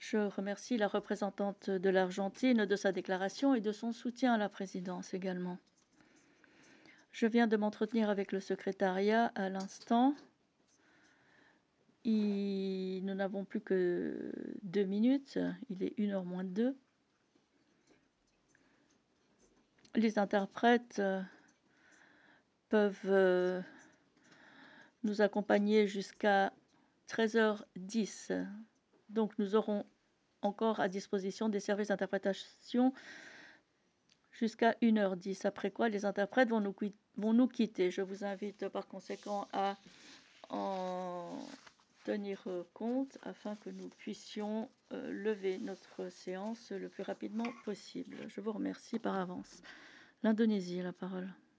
Je remercie la représentante de l'Argentine de sa déclaration et de son soutien à la présidence également. Je viens de m'entretenir avec le secrétariat à l'instant. Nous n'avons plus que 2 minutes, il est 1 heure moins 2. Les interprètes peuvent nous accompagner jusqu'à 13h10. Donc nous aurons encore à disposition des services d'interprétation jusqu'à 1h10, après quoi les interprètes vont nous quitter. Je vous invite par conséquent à en tenir compte afin que nous puissions lever notre séance le plus rapidement possible. Je vous remercie par avance. L'Indonésie a la parole.